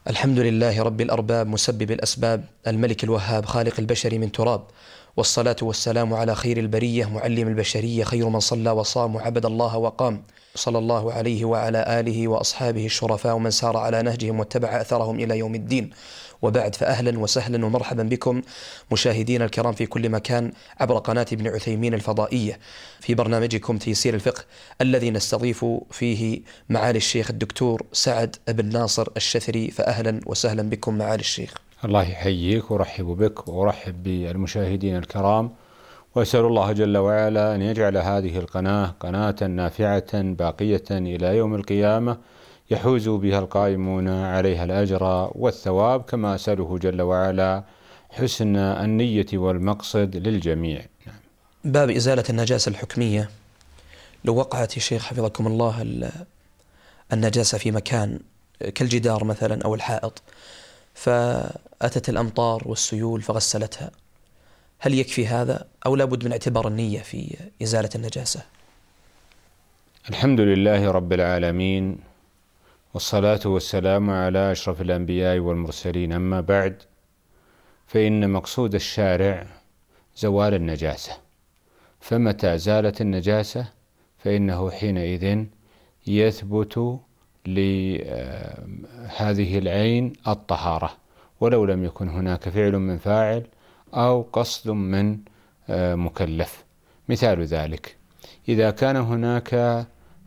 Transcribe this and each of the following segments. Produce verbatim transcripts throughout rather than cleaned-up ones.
الحمد لله رب الأرباب مسبب الأسباب الملك الوهاب خالق البشر من تراب، والصلاة والسلام على خير البرية معلم البشرية، خير من صلى وصام وعبد الله وقام، صلى الله عليه وعلى آله وأصحابه الشرفاء ومن سار على نهجهم واتبع أثرهم إلى يوم الدين. وبعد، فأهلا وسهلا ومرحبا بكم مشاهدين الكرام في كل مكان عبر قناة ابن عثيمين الفضائية في برنامجكم تيسير الفقه، الذي نستضيف فيه معالي الشيخ الدكتور سعد بن ناصر الشثري. فأهلا وسهلا بكم معالي الشيخ. الله يحييك ورحب بك ورحب بالمشاهدين الكرام، وأسأل الله جل وعلا أن يجعل هذه القناة قناة نافعة باقية إلى يوم القيامة يحوز بها القائمون عليها الأجر والثواب، كما أسأله جل وعلا حسن النية والمقصد للجميع. باب إزالة النجاسة الحكمية. لو وقعت يا شيخ حفظكم الله النجاسة في مكان كالجدار مثلا أو الحائط، فأتت الأمطار والسيول فغسلتها، هل يكفي هذا أو لابد من اعتبار النية في إزالة النجاسة؟ الحمد لله رب العالمين، والصلاة والسلام على أشرف الأنبياء والمرسلين. أما بعد، فإن مقصود الشارع زوال النجاسة، فمتى زالت النجاسة فإنه حينئذ يثبت لهذه العين الطهارة، ولو لم يكن هناك فعل من فاعل أو قصد من مكلف. مثال ذلك: إذا كان هناك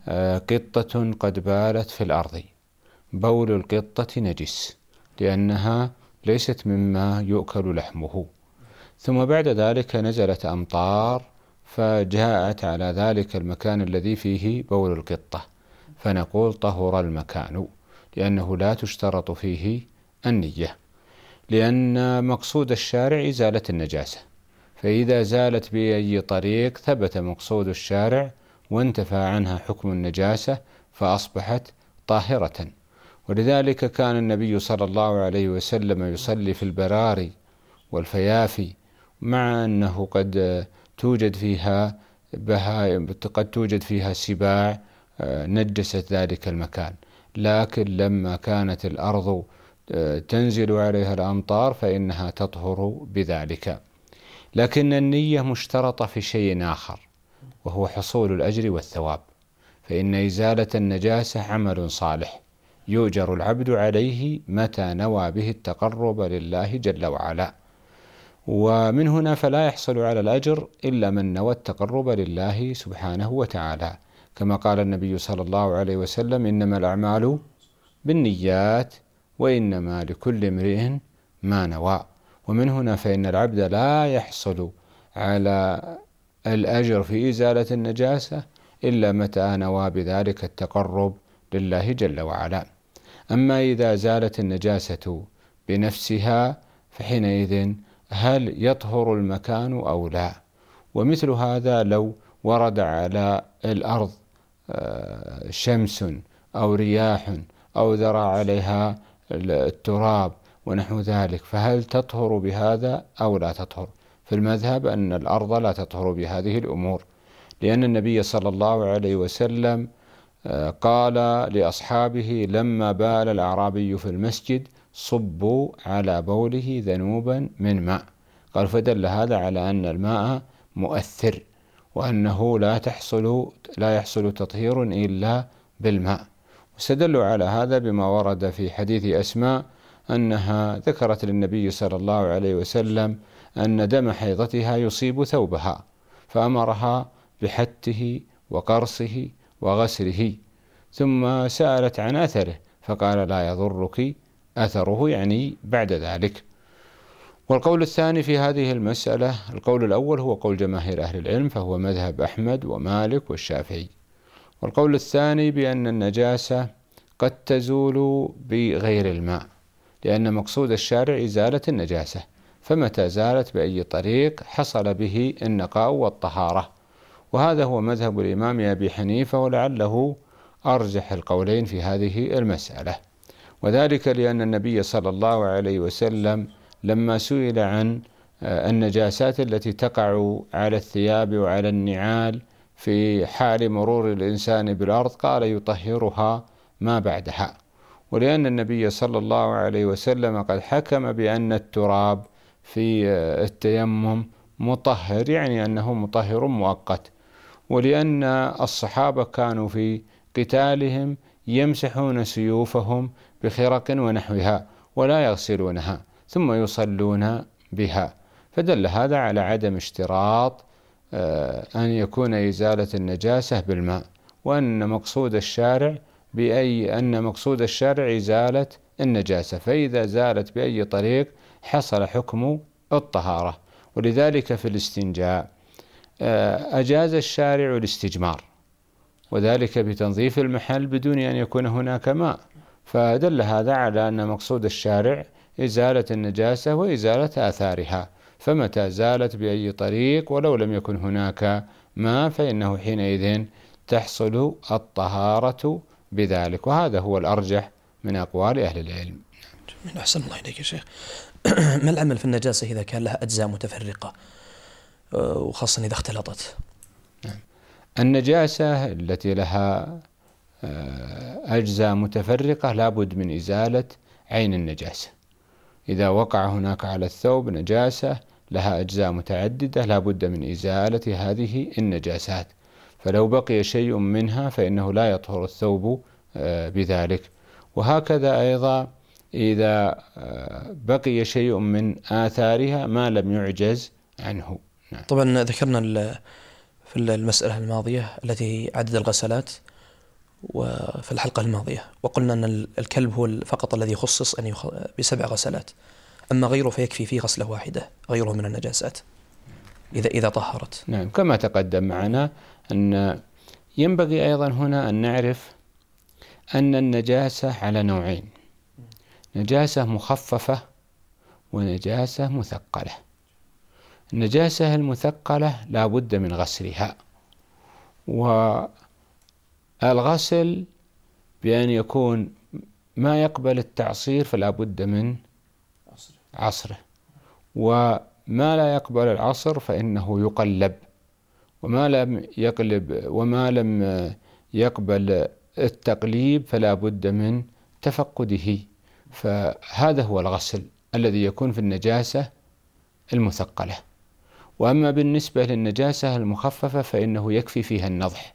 قطة قد بالت في الأرض، بول القطة نجس لأنها ليست مما يؤكل لحمه، ثم بعد ذلك نزلت أمطار فجاءت على ذلك المكان الذي فيه بول القطة، فنقول طهر المكان، لأنه لا تشترط فيه النية، لأن مقصود الشارع إزالة النجاسة، فإذا زالت بأي طريق ثبت مقصود الشارع وانتفى عنها حكم النجاسة فأصبحت طاهرة. ولذلك كان النبي صلى الله عليه وسلم يصلي في البراري والفيافي، مع أنه قد توجد فيها بهائم، قد توجد فيها سباع نجست ذلك المكان، لكن لما كانت الأرض تنزل عليها الأمطار فإنها تطهر بذلك. لكن النية مشترطة في شيء آخر، وهو حصول الأجر والثواب، فإن إزالة النجاسة عمل صالح يؤجر العبد عليه متى نوى به التقرب لله جل وعلا، ومن هنا فلا يحصل على الأجر إلا من نوى التقرب لله سبحانه وتعالى، كما قال النبي صلى الله عليه وسلم: إنما الأعمال بالنيات وإنما لكل امرئ ما نوى. ومن هنا فإن العبد لا يحصل على الأجر في إزالة النجاسة إلا متى نوى بذلك التقرب لله جل وعلا. أما إذا زالت النجاسة بنفسها فحينئذ هل يطهر المكان أو لا؟ ومثل هذا لو ورد على الأرض شمس أو رياح أو ذرى عليها التراب ونحو ذلك، فهل تطهر بهذا أو لا تطهر؟ في المذهب أن الأرض لا تطهر بهذه الأمور، لأن النبي صلى الله عليه وسلم قال لأصحابه لما بال الأعرابي في المسجد: صبوا على بوله ذنوبا من ماء. قال: فدل هذا على أن الماء مؤثر، وأنه لا تحصل لا يحصل تطهير إلا بالماء. واستدلوا على هذا بما ورد في حديث أسماء أنها ذكرت للنبي صلى الله عليه وسلم أن دم حيضتها يصيب ثوبها، فأمرها بحته وقرصه وغسله، ثم سألت عن أثره فقال: لا يضرك أثره، يعني بعد ذلك. والقول الثاني في هذه المسألة، القول الأول هو قول جماهير أهل العلم، فهو مذهب أحمد ومالك والشافعي. والقول الثاني بأن النجاسة قد تزول بغير الماء، لأن مقصود الشارع إزالة النجاسة، فمتى زالت بأي طريق حصل به النقاء والطهارة. وهذا هو مذهب الإمام أبي حنيفة، ولعله أرجح القولين في هذه المسألة، وذلك لأن النبي صلى الله عليه وسلم لما سئل عن النجاسات التي تقع على الثياب وعلى النعال في حال مرور الإنسان بالأرض قال: يطهرها ما بعدها. ولأن النبي صلى الله عليه وسلم قد حكم بأن التراب في التيمم مطهر، يعني أنه مطهر مؤقت، ولأن الصحابة كانوا في قتالهم يمسحون سيوفهم بخرق ونحوها ولا يغسلونها ثم يصلون بها، فدل هذا على عدم اشتراط أن يكون إزالة النجاسة بالماء، وأن مقصود الشارع بأي أن مقصود الشارع إزالة النجاسة، فإذا زالت بأي طريق حصل حكم الطهارة. ولذلك في الاستنجاء أجاز الشارع الاستجمار، وذلك بتنظيف المحل بدون أن يكون هناك ماء، فدل هذا على أن مقصود الشارع إزالة النجاسة وإزالة آثارها، فمتى زالت بأي طريق ولو لم يكن هناك ماء فإنه حينئذ تحصل الطهارة بذلك، وهذا هو الأرجح من أقوال أهل العلم. أحسن الله إليك يا شيخ. ما العمل في النجاسة إذا كان لها أجزاء متفرقة وخاصة إذا اختلطت؟ النجاسة التي لها أجزاء متفرقة لابد من إزالة عين النجاسة. إذا وقع هناك على الثوب نجاسة لها أجزاء متعددة لابد من إزالة هذه النجاسات، فلو بقي شيء منها فإنه لا يطهر الثوب بذلك. وهكذا أيضا إذا بقي شيء من آثارها ما لم يعجز عنه. نعم. طبعا ذكرنا في المسألة الماضية التي عدد الغسلات وفي الحلقة الماضية، وقلنا أن الكلب هو فقط الذي خصص أن يخ... بسبع غسلات، أما غيره فيكفي فيه غسلة واحدة غيره من النجاسات إذا إذا طهرت. نعم، كما تقدم معنا أن ينبغي أيضا هنا أن نعرف أن النجاسة على نوعين: نجاسة مخففة ونجاسة مثقلة. النجاسة المثقلة لا بد من غسلها، والغسل بأن يكون ما يقبل التعصير فلا بد من عصره، وما لا يقبل العصر فإنه يقلب، وما لم يقلب وما لم يقبل التقليب فلا بد من تفقده. فهذا هو الغسل الذي يكون في النجاسة المثقلة. وأما بالنسبة للنجاسة المخففة فإنه يكفي فيها النضح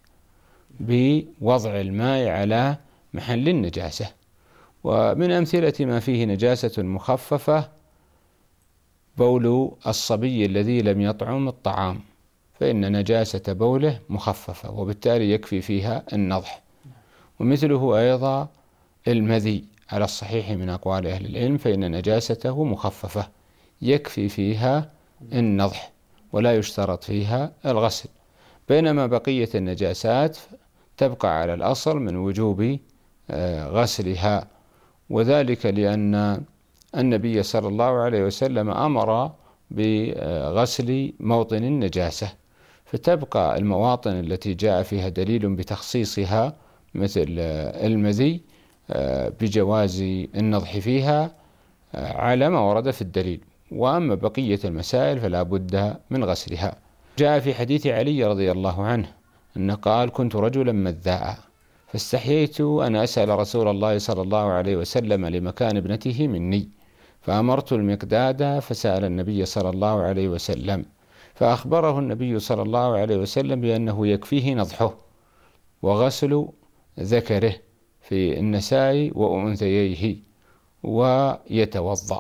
بوضع الماء على محل النجاسة. ومن أمثلة ما فيه نجاسة مخففة بول الصبي الذي لم يطعم الطعام، فإن نجاسة بوله مخففة وبالتالي يكفي فيها النضح. ومثله أيضا المذي على الصحيح من أقوال أهل العلم، فإن نجاسته مخففة يكفي فيها النضح ولا يشترط فيها الغسل، بينما بقية النجاسات تبقى على الأصل من وجوب غسلها، وذلك لأن النبي صلى الله عليه وسلم أمر بغسل موطن النجاسة، فتبقى المواطن التي جاء فيها دليل بتخصيصها مثل المذي بجواز النضح فيها على ما ورد في الدليل، وأما بقية المسائل فلا بد من غسلها. جاء في حديث علي رضي الله عنه أنه قال: كنت رجلا مذاء فاستحييت أن أسأل رسول الله صلى الله عليه وسلم لمكان ابنته مني، فأمرت المقداد فسأل النبي صلى الله عليه وسلم، فأخبره النبي صلى الله عليه وسلم بأنه يكفيه نضحه وغسل ذكره في النساء وأنثييه ويتوضأ.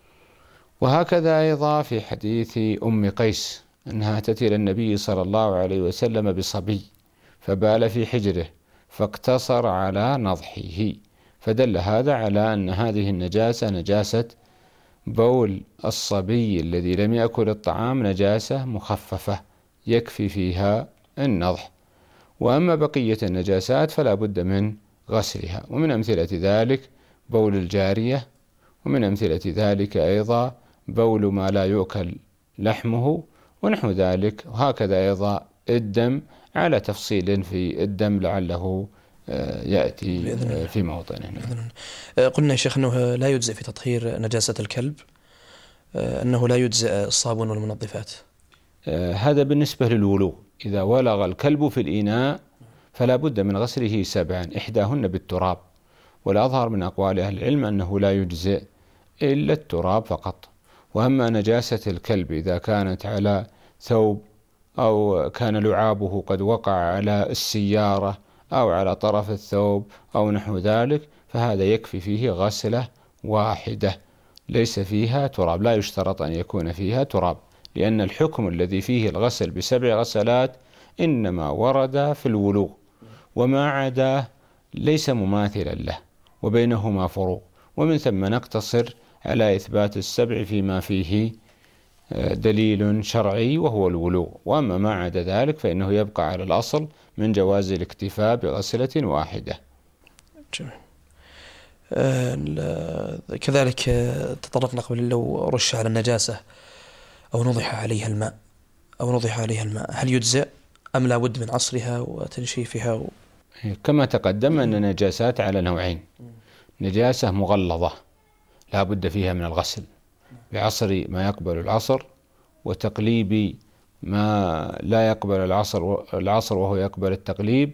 وهكذا أيضا في حديث أم قيس أنها أتت إلى النبي صلى الله عليه وسلم بصبي فبال في حجره فاقتصر على نضحه، فدل هذا على أن هذه النجاسة نجاسة بول الصبي الذي لم يأكل الطعام نجاسة مخففة يكفي فيها النضح. وأما بقية النجاسات فلا بد من غسلها. ومن أمثلة ذلك بول الجارية، ومن أمثلة ذلك أيضا بول ما لا يؤكل لحمه ونحو ذلك. وهكذا أيضا الدم على تفصيل في الدم لعله يأتي في موطنه. قلنا يا شيخ أنه لا يجزئ في تطهير نجاسة الكلب، أنه لا يجزئ الصابون والمنظفات. هذا بالنسبة للولوغ، إذا ولغ الكلب في الإناء فلا بد من غسله سبعا، إحداهن بالتراب، والأظهر من أقوال أهل العلم أنه لا يجزئ إلا التراب فقط. وأما نجاسة الكلب إذا كانت على ثوب أو كان لعابه قد وقع على السيارة أو على طرف الثوب أو نحو ذلك فهذا يكفي فيه غسلة واحدة ليس فيها تراب، لا يشترط أن يكون فيها تراب، لأن الحكم الذي فيه الغسل بسبع غسلات إنما ورد في الولوغ، وما عدا ليس مماثلا له وبينهما فروق، ومن ثم نقتصر على إثبات السبع فيما فيه دليل شرعي وهو الولوغ، وأما ما عدا ذلك فإنه يبقى على الأصل من جواز الاكتفاء بغسلة واحدة. جميل. آه كذلك تطرقنا قبل لو رش على النجاسة أو نضح عليها الماء أو نضح عليها الماء هل يجزئ أم لا بد من عصرها وتنشيفها و... كما تقدم أن النجاسات على نوعين: نجاسة مغلظة لا بد فيها من الغسل بعصر ما يقبل العصر، وتقليب ما لا يقبل العصر العصر وهو يقبل التقليب،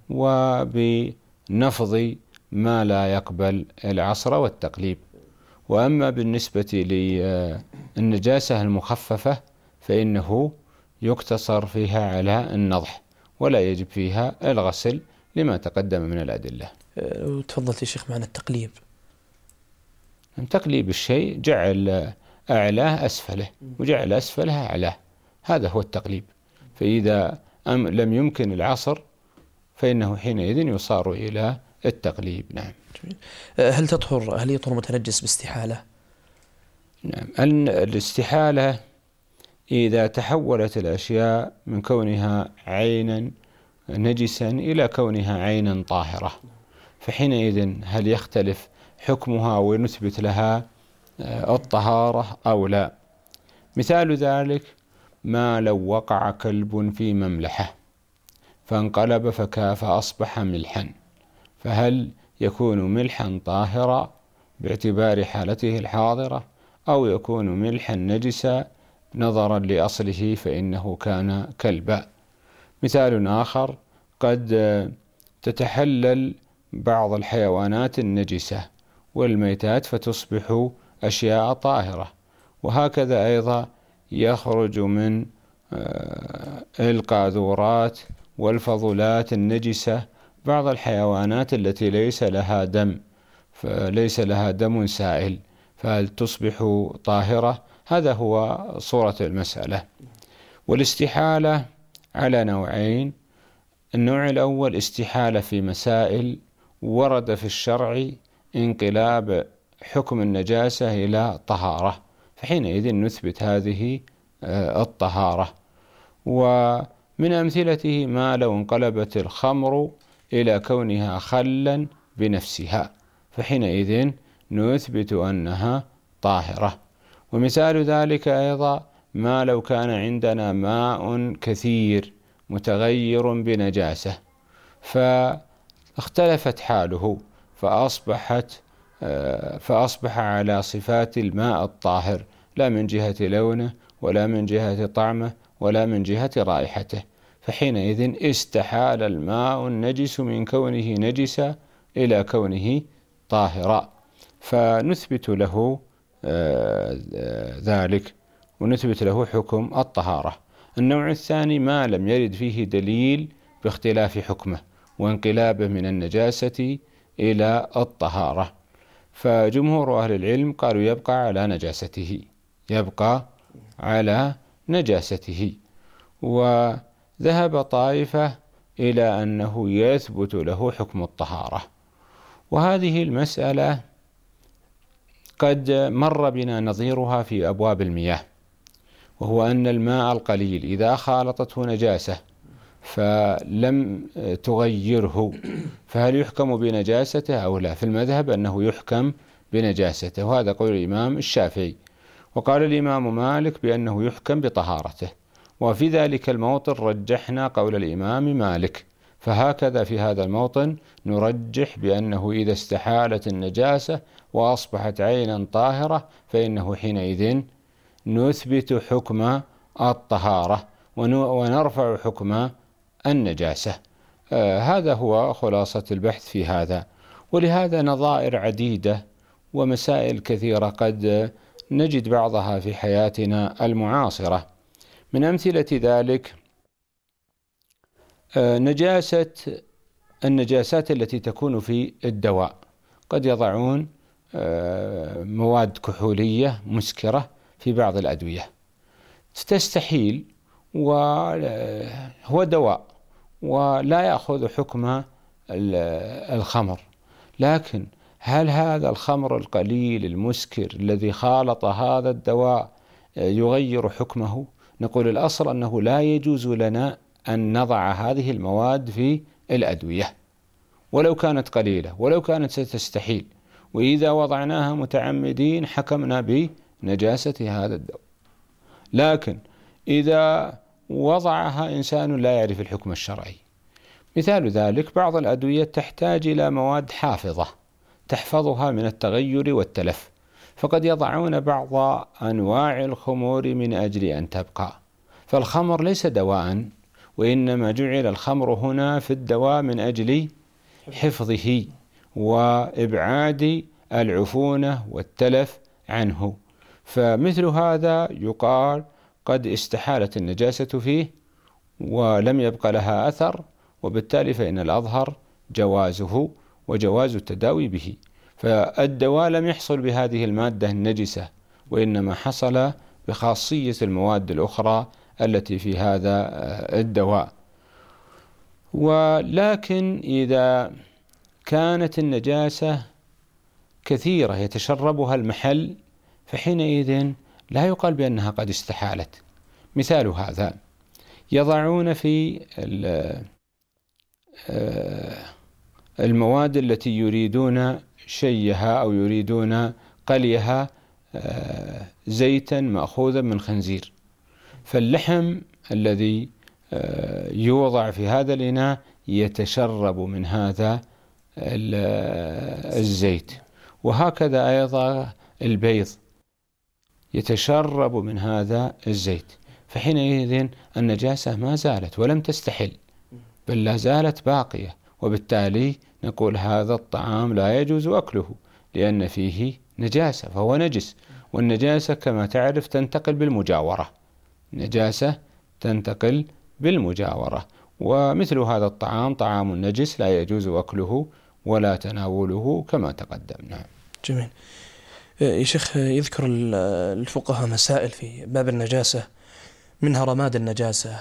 وبنفض ما لا يقبل العصر والتقليب. وأما بالنسبة للنجاسة المخففة فإنه يقتصر فيها على النضح ولا يجب فيها الغسل لما تقدم من الأدلة. تفضلت يا شيخ معنا التقليب. تقليب الشيء جعل أعلاه أسفله وجعل أسفله أعلاه، هذا هو التقليب. فإذا أم لم يمكن العصر فإنه حينئذ يصار إلى التقليب. نعم. هل تطهر هل يطهر متنجس باستحالة؟ نعم. الاستحالة إذا تحولت الأشياء من كونها عينا نجسا إلى كونها عينا طاهرة، فحينئذ هل يختلف حكمها ونثبت لها الطهارة أو لا؟ مثال ذلك ما لو وقع كلب في مملحة فانقلب فكاف أصبح ملحا، فهل يكون ملحا طاهرا باعتبار حالته الحاضرة أو يكون ملحا نجسا نظرا لأصله فإنه كان كلبا؟ مثال آخر قد تتحلل بعض الحيوانات النجسة والميتات فتصبح أشياء طاهرة، وهكذا أيضا يخرج من القاذورات والفضلات النجسة بعض الحيوانات التي ليس لها دم فليس لها دم سائل، فهل تصبح طاهرة؟ هذا هو صورة المسألة. والاستحالة على نوعين: النوع الأول استحالة في مسائل ورد في الشرع انقلاب حكم النجاسة إلى طهارة، فحينئذ نثبت هذه الطهارة. ومن أمثلته ما لو انقلبت الخمر إلى كونها خلا بنفسها، فحينئذ نثبت أنها طاهرة. ومثال ذلك أيضا ما لو كان عندنا ماء كثير متغير بنجاسة فاختلفت حاله فأصبحت فأصبح على صفات الماء الطاهر لا من جهة لونه ولا من جهة طعمه ولا من جهة رائحته، فحينئذ استحال الماء النجس من كونه نجسا إلى كونه طاهرا، فنثبت له ذلك ونثبت له حكم الطهارة. النوع الثاني ما لم يرد فيه دليل باختلاف حكمه وانقلابه من النجاسة إلى الطهارة، فجمهور أهل العلم قالوا يبقى على نجاسته يبقى على نجاسته وذهب طائفة إلى أنه يثبت له حكم الطهارة. وهذه المسألة قد مر بنا نظيرها في أبواب المياه، وهو أن الماء القليل إذا خالطته نجاسة فلم تغيره فهل يحكم بنجاسته أو لا؟ في المذهب أنه يحكم بنجاسته، وهذا قول الإمام الشافعي. وقال الإمام مالك بأنه يحكم بطهارته، وفي ذلك الموطن رجحنا قول الإمام مالك، فهكذا في هذا الموطن نرجح بأنه إذا استحالت النجاسة وأصبحت عينا طاهرة فإنه حينئذ نثبت حكم الطهارة ونرفع حكم النجاسة. آه هذا هو خلاصة البحث في هذا. ولهذا نظائر عديدة ومسائل كثيرة قد نجد بعضها في حياتنا المعاصرة. من أمثلة ذلك نجاسة النجاسات التي تكون في الدواء، قد يضعون مواد كحولية مسكرة في بعض الأدوية تستحيل، وهو دواء ولا يأخذ حكم الخمر، لكن هل هذا الخمر القليل المسكر الذي خالط هذا الدواء يغير حكمه؟ نقول الأصل أنه لا يجوز لنا أن نضع هذه المواد في الأدوية ولو كانت قليلة، ولو كانت ستستحيل، وإذا وضعناها متعمدين حكمنا بنجاسة هذا الدواء. لكن إذا وضعها إنسان لا يعرف الحكم الشرعي، مثال ذلك بعض الأدوية تحتاج إلى مواد حافظة تحفظها من التغير والتلف، فقد يضعون بعض أنواع الخمور من أجل أن تبقى، فالخمر ليس دواء، وإنما جعل الخمر هنا في الدواء من أجل حفظه وإبعاد العفونة والتلف عنه. فمثل هذا يقال قد استحالت النجاسة فيه ولم يبقى لها أثر، وبالتالي فإن الأظهر جوازه وجواز التداوي به. فالدواء لم يحصل بهذه المادة النجسة، وإنما حصل بخاصية المواد الأخرى التي في هذا الدواء. ولكن إذا كانت النجاسة كثيرة يتشربها المحل، فحينئذ لا يقال بأنها قد استحالت. مثال هذا يضعون في المواد التي يريدون شيها أو يريدون قليها زيتا مأخوذا من خنزير، فاللحم الذي يوضع في هذا الإناء يتشرب من هذا الزيت، وهكذا أيضا البيض يتشرب من هذا الزيت، فحينئذ النجاسة ما زالت ولم تستحل بل لا زالت باقية، وبالتالي نقول هذا الطعام لا يجوز أكله لأن فيه نجاسة فهو نجس. والنجاسة كما تعرف تنتقل بالمجاورة، نجاسة تنتقل بالمجاورة، ومثل هذا الطعام طعام نجس لا يجوز أكله ولا تناوله كما تقدم. نعم. جميل. يا شيخ، يذكر الفقهاء مسائل في باب النجاسة، منها رماد النجاسة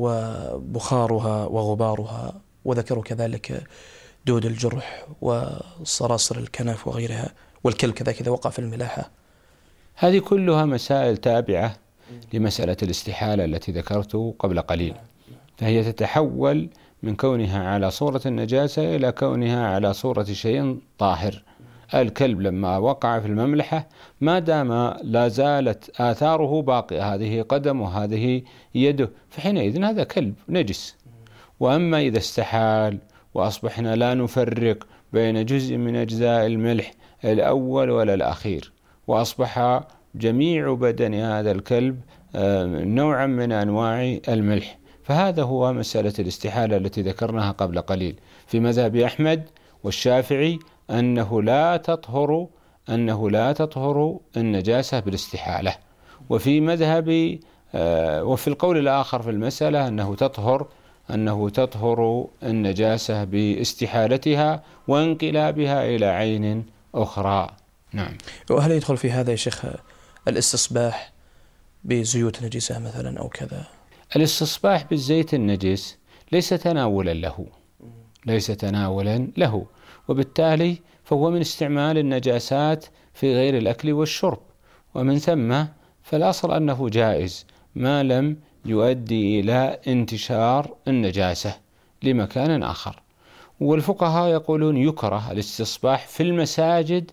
وبخارها وغبارها، وذكروا كذلك دود الجرح وصراصر الكنف وغيرها، والكلب كذلك إذا وقع في الملاحة. هذه كلها مسائل تابعة لمسألة الاستحالة التي ذكرته قبل قليل، فهي تتحول من كونها على صورة النجاسة إلى كونها على صورة شيء طاهر. الكلب لما وقع في المملحة ما دام لا زالت آثاره باقية، هذه قدم وهذه يده، فحينئذ هذا كلب نجس. وأما إذا استحال وأصبحنا لا نفرق بين جزء من أجزاء الملح الأول ولا الأخير، وأصبح جميع بدن هذا الكلب نوعا من أنواع الملح، فهذا هو مسألة الاستحالة التي ذكرناها قبل قليل في مذهب أحمد والشافعي، أنه لا تطهر أنه لا تطهر النجاسة بالاستحالة. وفي مذهب وفي القول الآخر في المسألة أنه تطهر أنه تطهر النجاسة باستحالتها وانقلابها إلى عين أخرى. نعم. وهل يدخل في هذا يا شيخ الاستصباح بزيوت نجسة مثلا أو كذا؟ الاستصباح بالزيت النجس ليس تناولا له ليس تناولا له وبالتالي فهو من استعمال النجاسات في غير الأكل والشرب، ومن ثم فالأصل أنه جائز ما لم يؤدي إلى انتشار النجاسة لمكان آخر. والفقهاء يقولون يكره الاستصباح في المساجد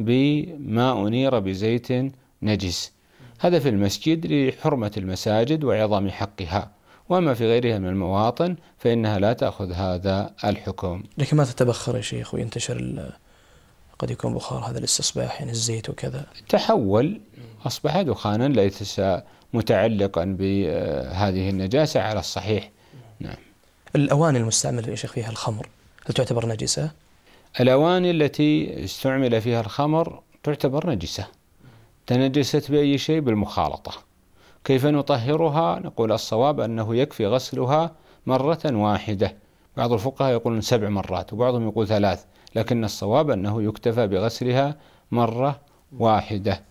بما أنير بزيت نجس، هذا في المسجد لحرمة المساجد وعظم حقها، وأما في غيرها من المواطن فإنها لا تأخذ هذا الحكم. لكن ما تتبخر يا شيخ وينتشر قد يكون بخار هذا الاستصباح، يعني الزيت وكذا تحول أصبح دخانا ليس متعلقا بهذه النجاسة على الصحيح. نعم. الأواني المستعمل يا شيخ فيها الخمر هل تعتبر نجسة؟ الأواني التي استعمل فيها الخمر تعتبر نجسة، تنجست بأي شيء؟ بالمخالطة. كيف نطهرها؟ نقول الصواب أنه يكفي غسلها مرة واحدة. بعض الفقهاء يقولون سبع مرات وبعضهم يقول ثلاث، لكن الصواب أنه يكتفى بغسلها مرة واحدة.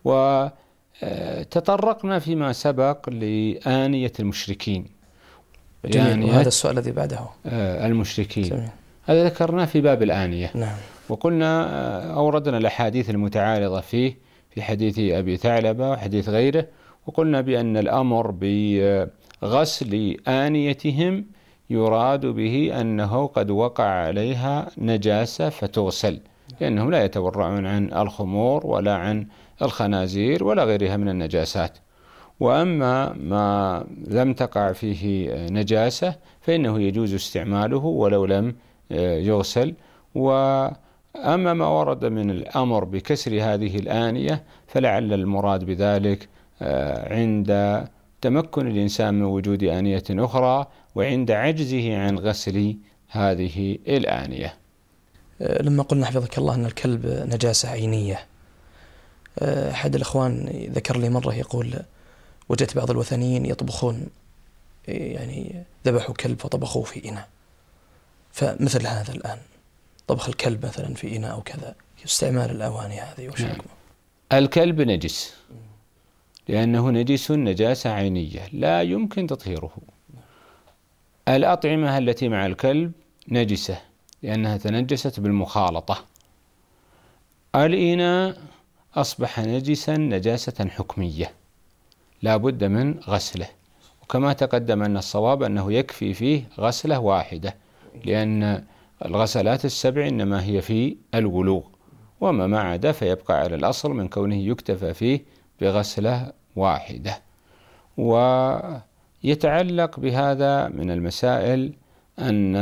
وتطرقنا فيما سبق لآنية المشركين. جميل. وهذا السؤال الذي بعده المشركين جميل. هذا ذكرناه في باب الآنية. نعم. وقلنا أوردنا الأحاديث المتعارضة فيه في حديث أبي ثعلبة وحديث غيره، وقلنا بأن الأمر بغسل آنيتهم يراد به أنه قد وقع عليها نجاسة فتغسل، لأنهم لا يتورعون عن الخمور ولا عن الخنازير ولا غيرها من النجاسات. وأما ما لم تقع فيه نجاسة فإنه يجوز استعماله ولو لم يغسل. وأما ما ورد من الأمر بكسر هذه الآنية فلعل المراد بذلك عند تمكن الإنسان من وجود آنية أخرى وعند عجزه عن غسل هذه الآنية. لما قلنا حفظك الله أن الكلب نجاسة عينية، أحد الأخوان ذكر لي مرة يقول وجدت بعض الوثنيين يطبخون، يعني ذبحوا كلب فطبخوه في إناء، فمثل هذا الآن طبخ الكلب مثلا في إناء أو كذا، استعمال الأواني هذه وش حكمه؟ الكلب نجس لأنه نجس نجاسة عينية لا يمكن تطهيره. الأطعمة التي مع الكلب نجسة لأنها تنجست بالمخالطة. الإناء أصبح نجسا نجاسة حكمية لا بد من غسله، وكما تقدم أن الصواب أنه يكفي فيه غسلة واحدة، لأن الغسلات السبع إنما هي في الولوغ، وما ما عدا فيبقى على الأصل من كونه يكتفى فيه بغسلة واحدة. ويتعلق بهذا من المسائل أن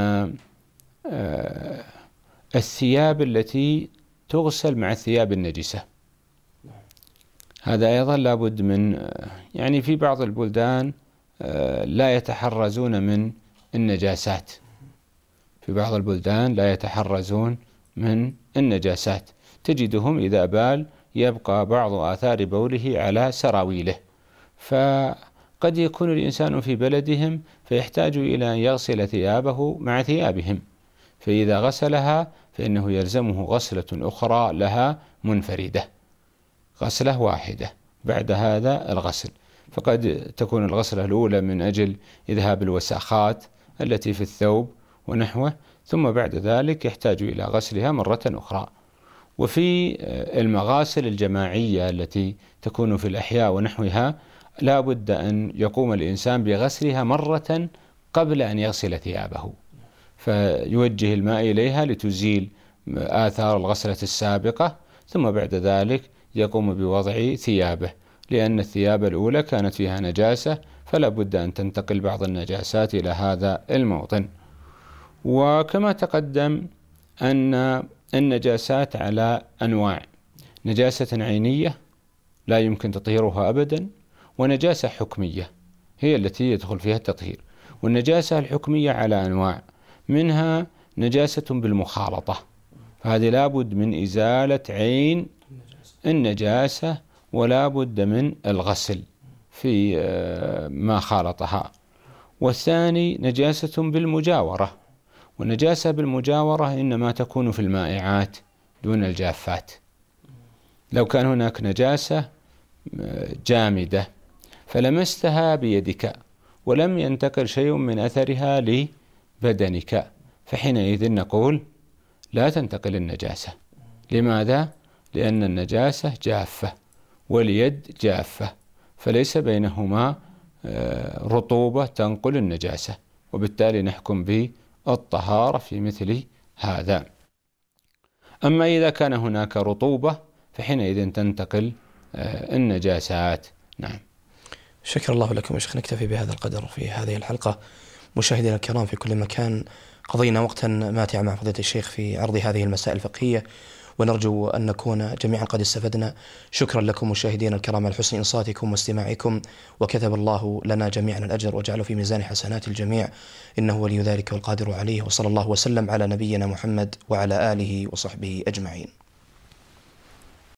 الثياب التي تغسل مع الثياب النجسة هذا أيضا لابد من، يعني في بعض البلدان لا يتحرزون من النجاسات، في بعض البلدان لا يتحرزون من النجاسات، تجدهم إذا بال يبقى بعض آثار بوله على سراويله، فقد يكون الإنسان في بلدهم فيحتاج إلى أن يغسل ثيابه مع ثيابهم، فإذا غسلها فإنه يلزمه غسلة أخرى لها منفردة، غسلة واحدة بعد هذا الغسل. فقد تكون الغسلة الأولى من أجل إذهاب الوساخات التي في الثوب ونحوه، ثم بعد ذلك يحتاج إلى غسلها مرة أخرى. وفي المغاسل الجماعية التي تكون في الأحياء ونحوها لا بد أن يقوم الإنسان بغسلها مرة قبل أن يغسل ثيابه، فيوجه الماء إليها لتزيل آثار الغسلة السابقة، ثم بعد ذلك يقوم بوضع ثيابه، لأن الثياب الأولى كانت فيها نجاسة فلا بد أن تنتقل بعض النجاسات إلى هذا الموطن. وكما تقدم أن النجاسات على أنواع: نجاسة عينية لا يمكن تطهيرها أبدا، ونجاسة حكمية هي التي يدخل فيها التطهير. والنجاسة الحكمية على أنواع، منها نجاسة بالمخالطة، فهذه لا بد من إزالة عين النجاسة ولا بد من الغسل في ما خالطها. والثاني نجاسة بالمجاورة، والنجاسة بالمجاورة إنما تكون في المائعات دون الجافات. لو كان هناك نجاسة جامدة فلمستها بيدك ولم ينتقل شيء من أثرها لبدنك، فحينئذ نقول لا تنتقل النجاسة. لماذا؟ لأن النجاسة جافة واليد جافة، فليس بينهما رطوبة تنقل النجاسة، وبالتالي نحكم بالطهارة في مثل هذا. أما إذا كان هناك رطوبة فحينئذ تنتقل النجاسات. نعم. شكر الله لكم يا شيخ، نكتفي بهذا القدر في هذه الحلقة. مشاهدينا الكرام في كل مكان، قضينا وقتا ماتعا مع فضيلة الشيخ في عرض هذه المسائل الفقهية ونرجو أن نكون جميعا قد استفدنا. شكرا لكم مشاهدينا الكرام على حسن إنصاتكم واستماعكم، وكتب الله لنا جميعا الأجر وجعله في ميزان حسنات الجميع، إنه ولي ذلك والقادر عليه. وصلى الله وسلم على نبينا محمد وعلى آله وصحبه أجمعين.